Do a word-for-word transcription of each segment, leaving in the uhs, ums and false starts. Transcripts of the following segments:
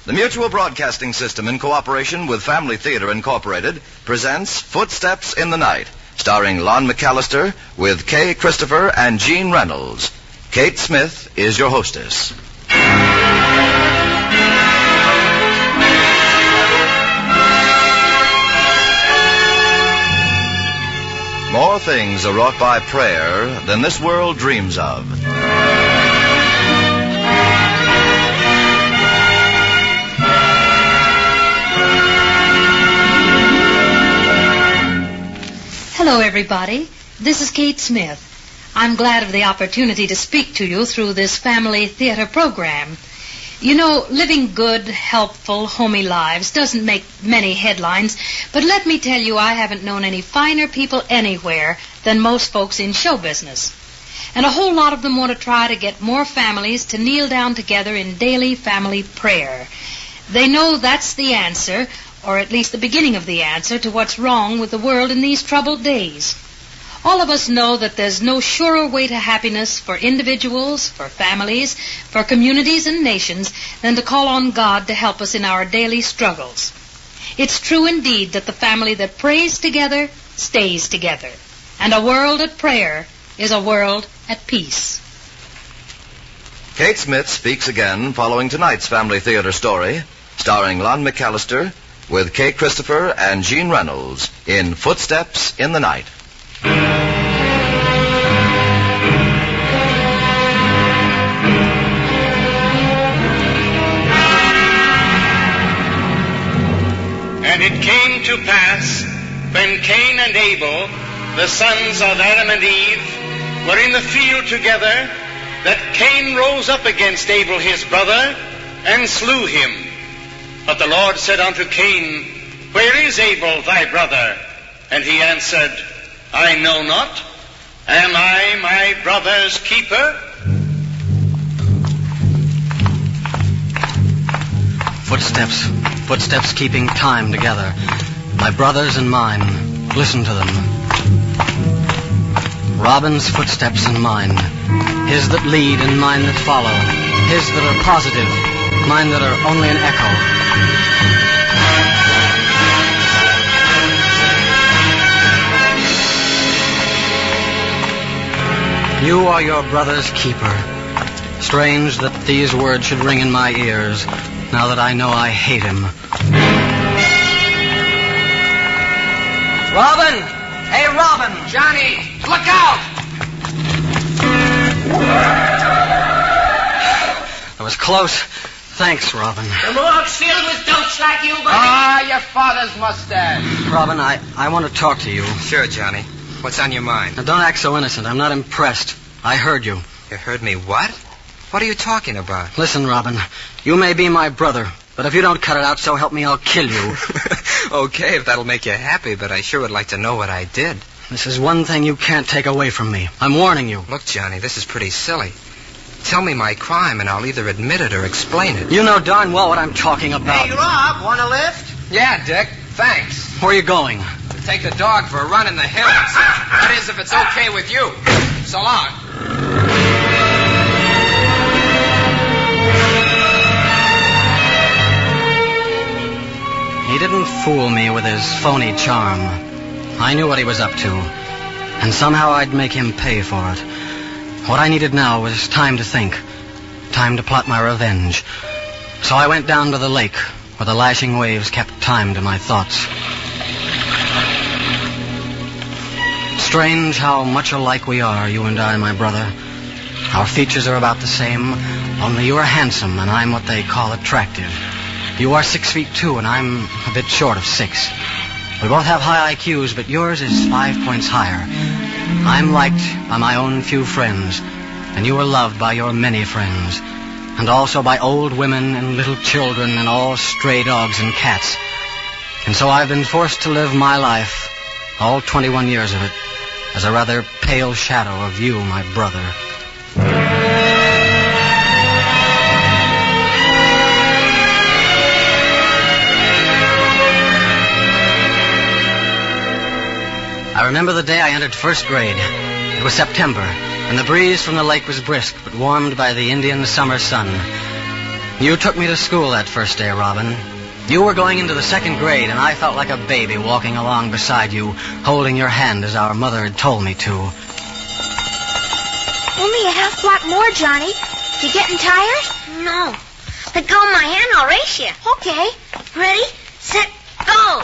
The Mutual Broadcasting System, in cooperation with Family Theater Incorporated, presents Footsteps in the Night, starring Lon McAllister with Kay Christopher and Gene Reynolds. Kate Smith is your hostess. More things are wrought by prayer than this world dreams of. Hello, everybody. This is Kate Smith. I'm glad of the opportunity to speak to you through this family theater program. You know, living good, helpful, homey lives doesn't make many headlines, but let me tell you, I haven't known any finer people anywhere than most folks in show business. And a whole lot of them want to try to get more families to kneel down together in daily family prayer. They know that's the answer, or at least the beginning of the answer, to what's wrong with the world in these troubled days. All of us know that there's no surer way to happiness for individuals, for families, for communities and nations than to call on God to help us in our daily struggles. It's true indeed that the family that prays together stays together, and a world at prayer is a world at peace. Kate Smith speaks again following tonight's Family Theater story, starring Lon McAllister with Kay Christopher and Gene Reynolds in Footsteps in the Night. And it came to pass, when Cain and Abel, the sons of Adam and Eve, were in the field together, that Cain rose up against Abel his brother, and slew him. But the Lord said unto Cain, Where is Abel thy brother? And he answered, I know not. Am I my brother's keeper? Footsteps, footsteps keeping time together. My brother's and mine. Listen to them. Robin's footsteps and mine. His that lead and mine that follow. His that are positive, mine that are only an echo. You are your brother's keeper. Strange that these words should ring in my ears, now that I know I hate him. Robin! Hey, Robin! Johnny, look out! That was close. Thanks, Robin. The world's filled with don'ts like you, buddy. Ah, your father's mustache. Robin, I, I want to talk to you. Sure, Johnny. What's on your mind? Now, don't act so innocent. I'm not impressed. I heard you. You heard me what? What are you talking about? Listen, Robin, you may be my brother, but if you don't cut it out, so help me, I'll kill you. Okay, if that'll make you happy, but I sure would like to know what I did. This is one thing you can't take away from me. I'm warning you. Look, Johnny, this is pretty silly. Tell me my crime, and I'll either admit it or explain it. You know darn well what I'm talking about. Hey, Rob, want a lift? Yeah, Dick, thanks. Where are you going? To take the dog for a run in the hills. That is, if it's okay with you. So long. He didn't fool me with his phony charm. I knew what he was up to, and somehow I'd make him pay for it. What I needed now was time to think, time to plot my revenge. So I went down to the lake, where the lashing waves kept time to my thoughts. Strange how much alike we are, you and I, my brother. Our features are about the same, only you are handsome, and I'm what they call attractive. You are six feet two, and I'm a bit short of six. We both have high I Qs, but yours is five points higher. I'm liked by my own few friends, and you are loved by your many friends, and also by old women and little children and all stray dogs and cats. And so I've been forced to live my life, all twenty-one years of it, as a rather pale shadow of you, my brother. I remember the day I entered first grade. It was September, and the breeze from the lake was brisk, but warmed by the Indian summer sun. You took me to school that first day, Robin. You were going into the second grade, and I felt like a baby walking along beside you, holding your hand as our mother had told me to. Only a half block more, Johnny. You getting tired? No. Let go of my hand, I'll race you. Okay. Ready, set, go.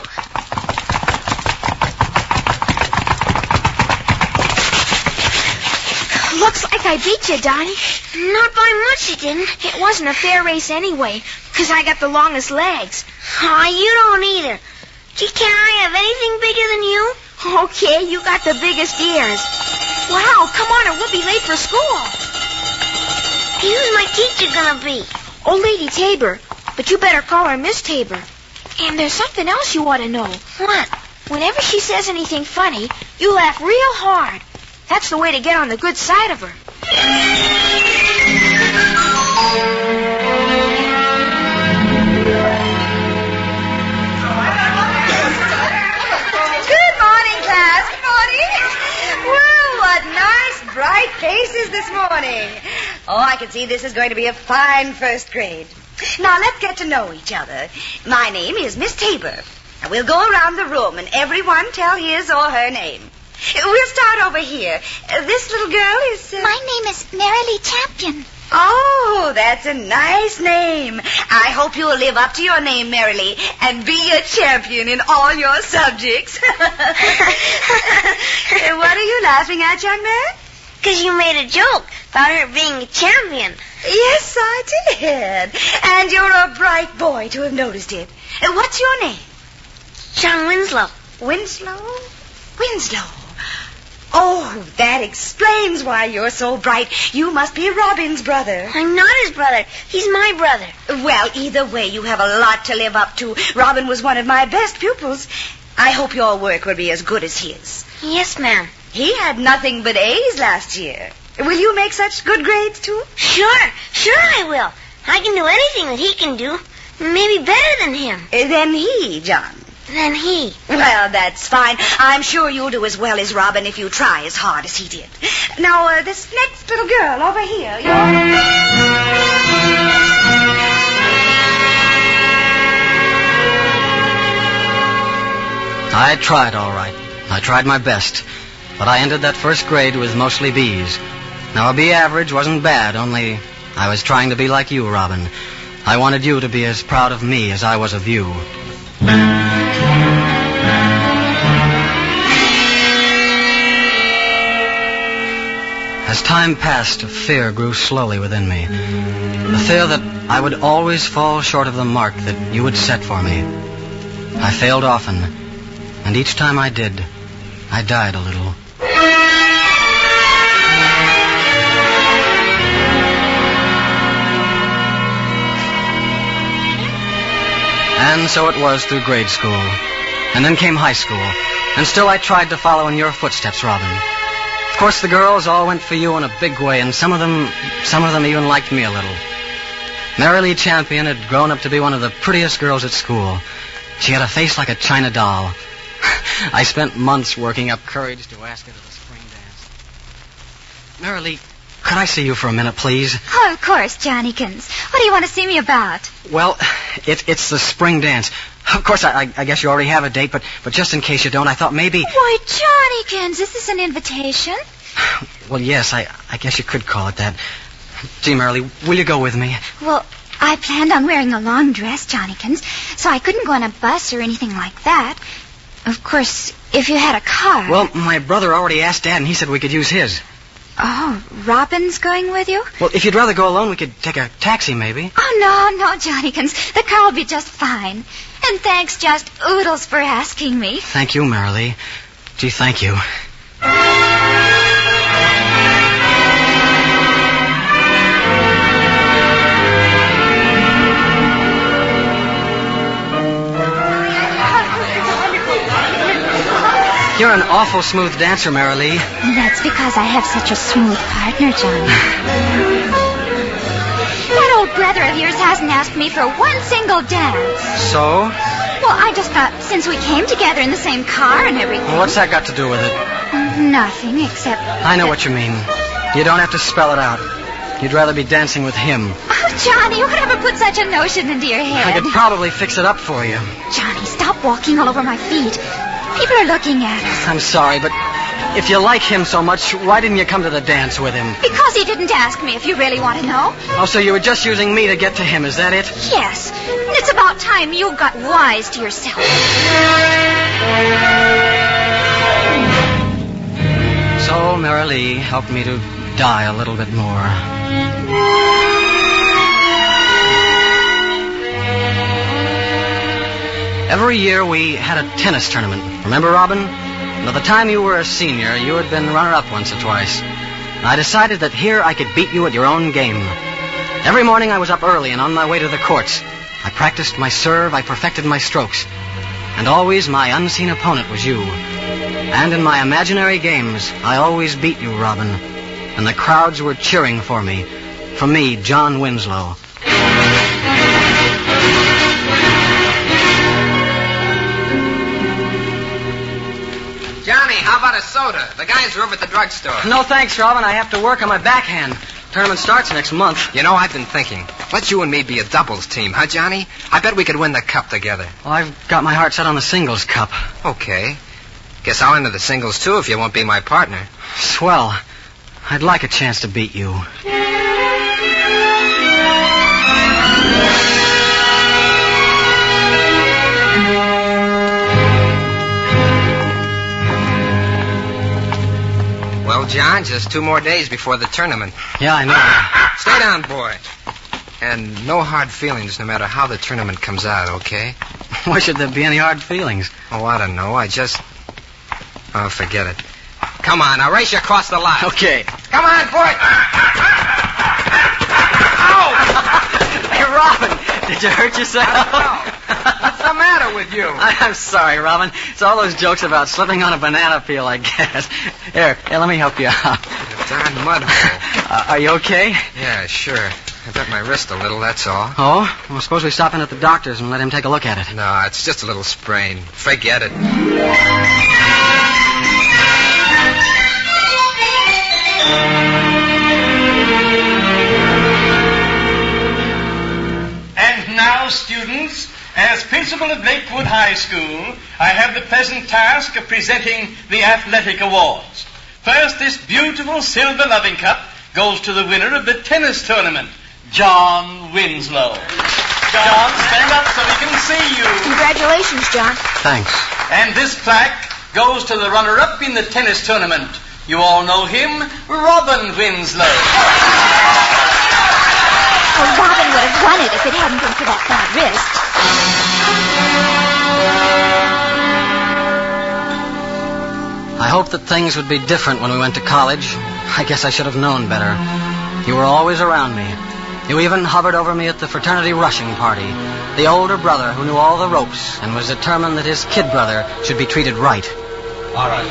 Looks like I beat you, Donnie. Not by much, you didn't. It wasn't a fair race anyway, because I got the longest legs. Aw, you don't either. Gee, can I have anything bigger than you? Okay, you got the biggest ears. Wow, come on or we'll be late for school. Who's my teacher gonna be? Old Lady Tabor, but you better call her Miss Tabor. And there's something else you ought to know. What? Whenever she says anything funny, you laugh real hard. That's the way to get on the good side of her. Good morning, class. Good morning. Well, what nice, bright faces this morning. Oh, I can see this is going to be a fine first grade. Now, let's get to know each other. My name is Miss Tabor. And we'll go around the room and everyone tell his or her name. We'll start over here. Uh, this little girl is... Uh... My name is Marilee Champion. Oh, that's a nice name. I hope you'll live up to your name, Marilee, and be a champion in all your subjects. What are you laughing at, young man? Because you made a joke about her being a champion. Yes, I did. And you're a bright boy to have noticed it. Uh, what's your name? John Winslow. Winslow? Winslow. Oh, that explains why you're so bright. You must be Robin's brother. I'm not his brother. He's my brother. Well, either way, you have a lot to live up to. Robin was one of my best pupils. I hope your work will be as good as his. Yes, ma'am. He had nothing but A's last year. Will you make such good grades, too? Sure. Sure I will. I can do anything that he can do. Maybe better than him. Uh, than he, John. Than he. Well, that's fine. I'm sure you'll do as well as Robin if you try as hard as he did. Now, uh, this next little girl over here. You're... I tried all right. I tried my best. But I ended that first grade with mostly B's. Now, a B average wasn't bad, only I was trying to be like you, Robin. I wanted you to be as proud of me as I was of you. As time passed, fear grew slowly within me. The fear that I would always fall short of the mark that you would set for me. I failed often, and each time I did, I died a little. And so it was through grade school, and then came high school, and still I tried to follow in your footsteps, Robin. Of course, the girls all went for you in a big way, and some of them, some of them even liked me a little. Marilee Champion had grown up to be one of the prettiest girls at school. She had a face like a china doll. I spent months working up courage to ask her to the spring dance. Marilee, could I see you for a minute, please? Oh, of course, Johnnykins. What do you want to see me about? Well, it, it's the spring dance. Of course, I, I, I guess you already have a date, but, but just in case you don't, I thought maybe... Why, Johnnykins, is this an invitation? Well, yes, I, I guess you could call it that. Gee, Marilee, will you go with me? Well, I planned on wearing a long dress, Johnnykins, so I couldn't go on a bus or anything like that. Of course, if you had a car... Well, my brother already asked Dad, and he said we could use his. Oh, Robin's going with you? Well, if you'd rather go alone, we could take a taxi, maybe. Oh, no, no, Johnnykins. The car will be just fine. And thanks just oodles for asking me. Thank you, Marilee. Gee, thank you. You're an awful smooth dancer, Marilee. That's because I have such a smooth partner, Johnny. That old brother of yours hasn't asked me for one single dance. So? Well, I just thought since we came together in the same car and everything... Well, what's that got to do with it? Nothing, except... I know what you mean. You don't have to spell it out. You'd rather be dancing with him. Oh, Johnny, whatever put such a notion into your head? I could probably fix it up for you. Johnny, stop walking all over my feet. People are looking at us. I'm sorry, but if you like him so much, why didn't you come to the dance with him? Because he didn't ask me, if you really want to know. Oh, so you were just using me to get to him, is that it? Yes. And it's about time you got wise to yourself. So Mary Lee helped me to die a little bit more. Every year we had a tennis tournament. Remember, Robin? By the time you were a senior, you had been runner-up once or twice. And I decided that here I could beat you at your own game. Every morning I was up early and on my way to the courts. I practiced my serve, I perfected my strokes. And always my unseen opponent was you. And in my imaginary games, I always beat you, Robin. And the crowds were cheering for me. For me, John Winslow. Johnny, how about a soda? The guys are over at the drugstore. No thanks, Robin. I have to work on my backhand. Tournament starts next month. You know, I've been thinking. Let you and me be a doubles team, huh, Johnny? I bet we could win the cup together. Well, I've got my heart set on the singles cup. Okay. Guess I'll enter the singles, too, if you won't be my partner. Swell. I'd like a chance to beat you. Well, John, just two more days before the tournament. Yeah, I know. Stay down, boy. And no hard feelings no matter how the tournament comes out, okay? Why should there be any hard feelings? Oh, I don't know. I just... Oh, forget it. Come on, I'll race you across the lot. Okay. Come on, boy. Ow! Hey, Robin, did you hurt yourself? I don't know. What's the matter with you? I'm sorry, Robin. It's all those jokes about slipping on a banana peel, I guess. Here, here, let me help you out. Darn mud hole. Uh, are you okay? Yeah, sure. I bent my wrist a little, that's all. Oh? Well, suppose we stop in at the doctor's and let him take a look at it. No, it's just a little sprain. Forget it. And now, students, as principal of Lakewood High School, I have the pleasant task of presenting the athletic awards. First, this beautiful silver loving cup goes to the winner of the tennis tournament, John Winslow. John, stand up so we can see you. Congratulations, John. Thanks. And this plaque goes to the runner-up in the tennis tournament. You all know him, Robin Winslow. Well, Robin would have won it if it hadn't been for that bad wrist. I hoped that things would be different when we went to college. I guess I should have known better. You were always around me. You even hovered over me at the fraternity rushing party. The older brother who knew all the ropes and was determined that his kid brother should be treated right. All right.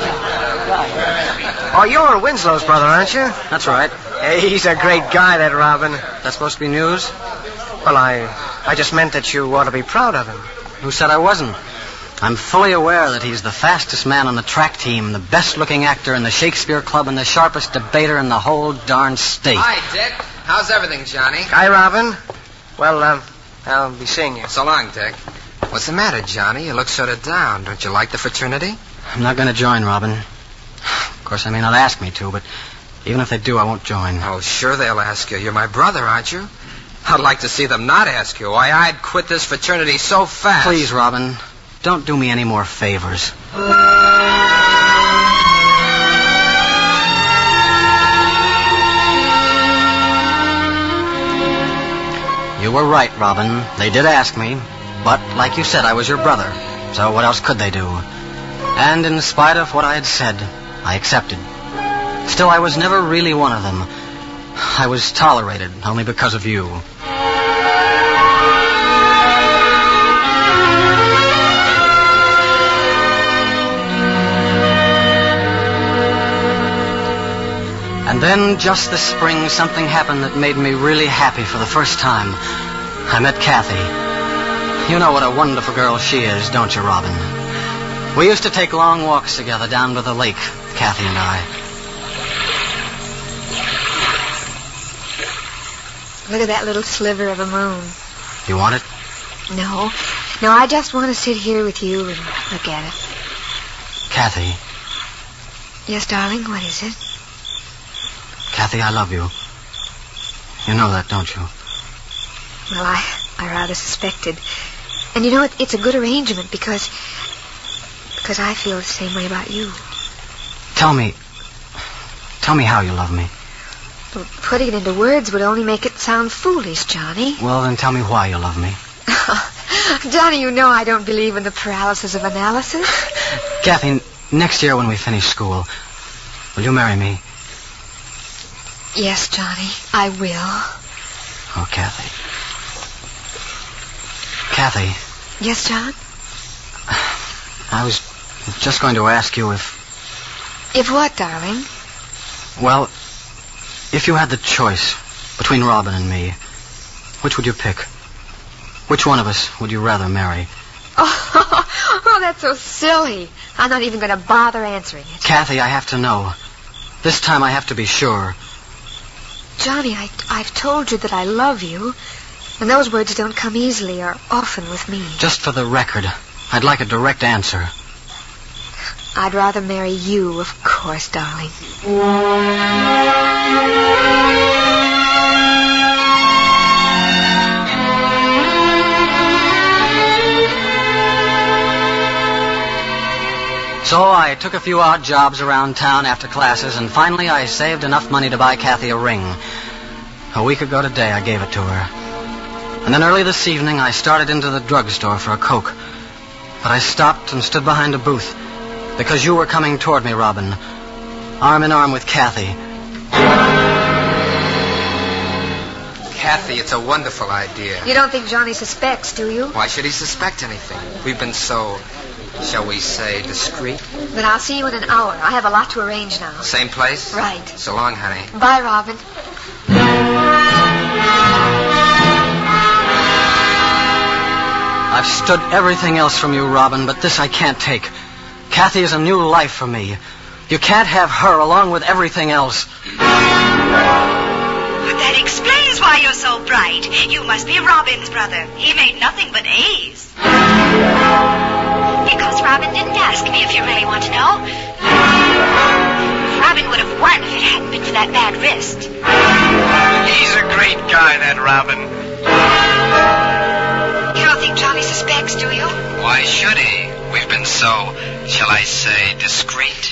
Oh, you're Winslow's brother, aren't you? That's right. Hey, he's a great guy, that Robin. That's supposed to be news? Well, I, I just meant that you ought to be proud of him. Who said I wasn't? I'm fully aware that he's the fastest man on the track team, the best-looking actor in the Shakespeare Club, and the sharpest debater in the whole darn state. Hi, Dick. How's everything, Johnny? Hi, Robin. Well, uh, I'll be seeing you. So long, Dick. What's the matter, Johnny? You look sort of down. Don't you like the fraternity? I'm not going to join, Robin. Of course, they may not ask me to, but even if they do, I won't join. Oh, sure they'll ask you. You're my brother, aren't you? I'd like to see them not ask you. Why, I'd quit this fraternity so fast. Please, Robin, don't do me any more favors. You were right, Robin. They did ask me. But, like you said, I was your brother. So what else could they do? And in spite of what I had said, I accepted. Still, I was never really one of them. I was tolerated only because of you. And then, just this spring, something happened that made me really happy for the first time. I met Kathy. You know what a wonderful girl she is, don't you, Robin? We used to take long walks together down by the lake, Kathy and I. Look at that little sliver of a moon. You want it? No. No, I just want to sit here with you and look at it. Kathy. Yes, darling, what is it? Kathy, I love you. You know that, don't you? Well, I, I rather suspected. And you know, it, it's a good arrangement because... because I feel the same way about you. Tell me... Tell me how you love me. Well, putting it into words would only make it sound foolish, Johnny. Well, then tell me why you love me. Johnny, you know I don't believe in the paralysis of analysis. Kathy, next year when we finish school, will you marry me? Yes, Johnny, I will. Oh, Kathy. Kathy. Yes, John? I was just going to ask you if... If what, darling? Well, if you had the choice between Robin and me, which would you pick? Which one of us would you rather marry? Oh, oh, that's so silly. I'm not even going to bother answering it. Kathy, I have to know. This time I have to be sure. Johnny, I, I've told you that I love you, and those words don't come easily or often with me. Just for the record, I'd like a direct answer. I'd rather marry you, of course, darling. So I took a few odd jobs around town after classes, and finally I saved enough money to buy Kathy a ring. A week ago today, I gave it to her. And then early this evening, I started into the drugstore for a Coke. But I stopped and stood behind a booth because you were coming toward me, Robin, arm in arm with Kathy. Kathy, it's a wonderful idea. You don't think Johnny suspects, do you? Why should he suspect anything? We've been so, shall we say, discreet. Then I'll see you in an hour. I have a lot to arrange now. Same place? Right. So long, honey. Bye, Robin. I've stood everything else from you, Robin, but this I can't take. Kathy is a new life for me. You can't have her along with everything else. That explains why you're so bright. You must be Robin's brother. He made nothing but A's. Because Robin didn't ask me, if you really want to know. Robin would have won if it hadn't been for that bad wrist. He's a great guy, that Robin. You don't think Johnny suspects, do you? Why should he? We've been so, shall I say, discreet.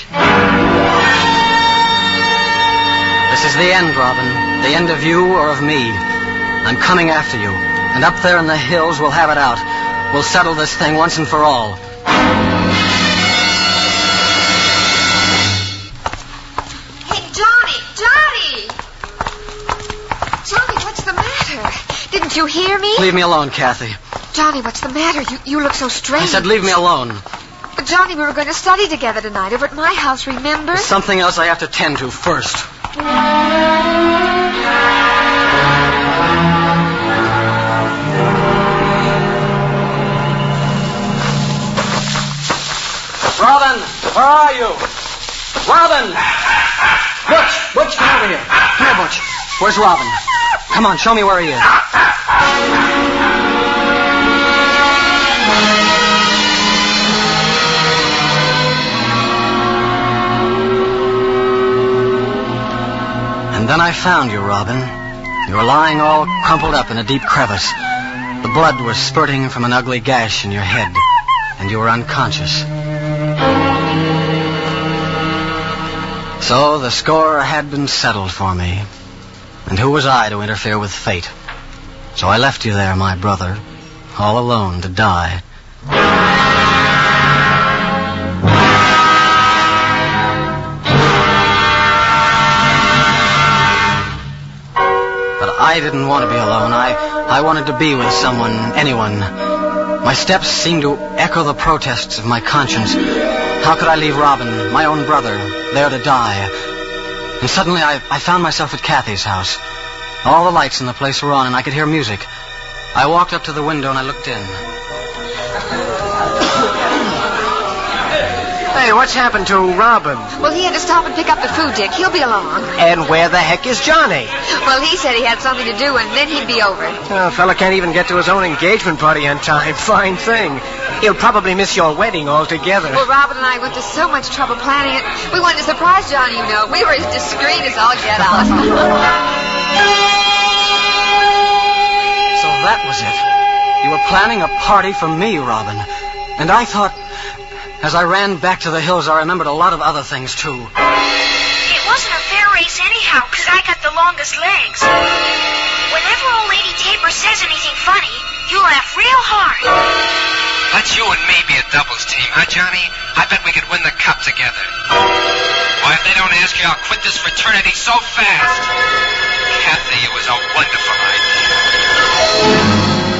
This is the end, Robin. The end of you or of me. I'm coming after you. And up there in the hills, we'll have it out. We'll settle this thing once and for all. Hey, Johnny! Johnny! Johnny, what's the matter? Didn't you hear me? Leave me alone, Kathy. Johnny, what's the matter? You, you look so strange. I said leave me alone. But Johnny, we were going to study together tonight over at my house, remember? There's something else I have to tend to first. Robin, where are you? Robin! Butch, Butch, come over here. Come here, Butch. Where's Robin? Come on, show me where he is. And then I found you, Robin. You were lying all crumpled up in a deep crevice. The blood was spurting from an ugly gash in your head, and you were unconscious. So the score had been settled for me. And who was I to interfere with fate? So I left you there, my brother, all alone to die. But I didn't want to be alone. I, I wanted to be with someone, anyone. My steps seemed to echo the protests of my conscience. How could I leave Robin, my own brother, there to die? And suddenly I, I found myself at Kathy's house. All the lights in the place were on, and I could hear music. I walked up to the window and I looked in. Hey, what's happened to Robin? Well, he had to stop and pick up the food, Dick. He'll be along. And where the heck is Johnny? Well, he said he had something to do, and then he'd be over. Oh, a fella can't even get to his own engagement party on time. Fine thing. He'll probably miss your wedding altogether. Well, Robin and I went to so much trouble planning it. We wanted to surprise Johnny, you know. We were as discreet as all get out. So that was it. You were planning a party for me, Robin. And I thought, as I ran back to the hills, I remembered a lot of other things, too. It wasn't a fair race anyhow, because I got the longest legs. Whenever old Lady Taper says anything funny, you laugh real hard. Let's you and me be a doubles team, huh, Johnny? I bet we could win the cup together. Why, if they don't ask you, I'll quit this fraternity so fast. Kathy, it was a wonderful idea.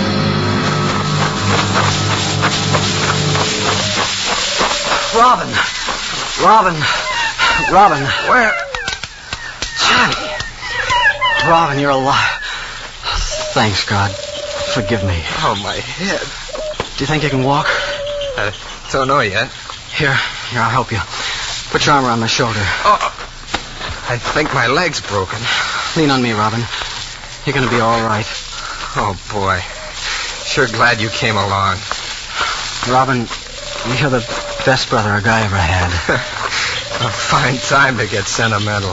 Robin. Robin. Robin. Where? Johnny. Robin, you're alive. Thanks, God. Forgive me. Oh, my head. Do you think you can walk? I don't know yet. Here, here, I'll help you. Put your arm around my shoulder. Oh, I think my leg's broken. Lean on me, Robin. You're going to be all right. Oh, boy. Sure glad you came along. Robin, you're the best brother a guy ever had. A fine time to get sentimental.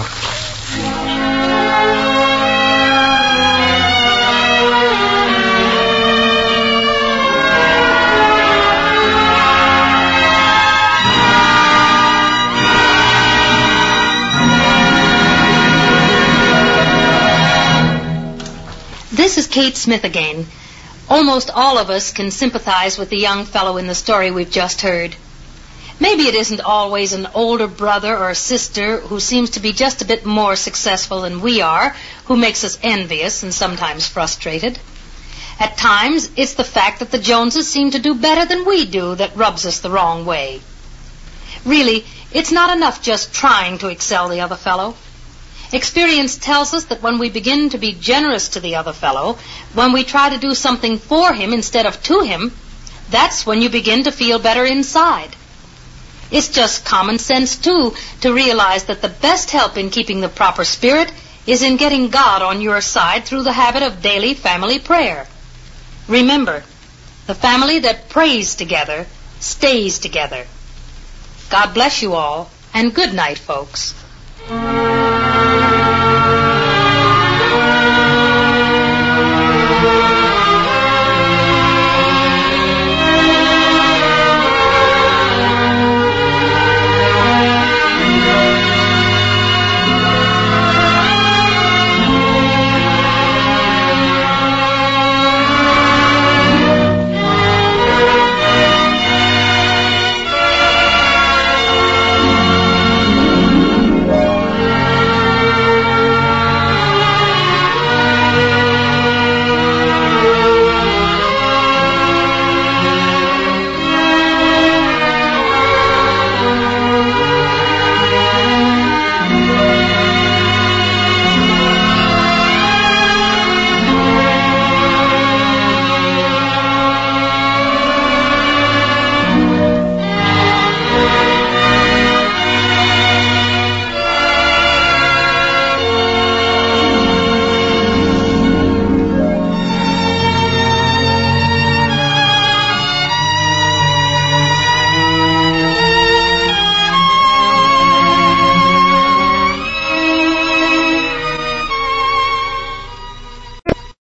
This is Kate Smith again. Almost all of us can sympathize with the young fellow in the story we've just heard. Maybe it isn't always an older brother or sister who seems to be just a bit more successful than we are, who makes us envious and sometimes frustrated. At times, it's the fact that the Joneses seem to do better than we do that rubs us the wrong way. Really, it's not enough just trying to excel the other fellow. Experience tells us that when we begin to be generous to the other fellow, when we try to do something for him instead of to him, that's when you begin to feel better inside. It's just common sense, too, to realize that the best help in keeping the proper spirit is in getting God on your side through the habit of daily family prayer. Remember, the family that prays together stays together. God bless you all, and good night, folks.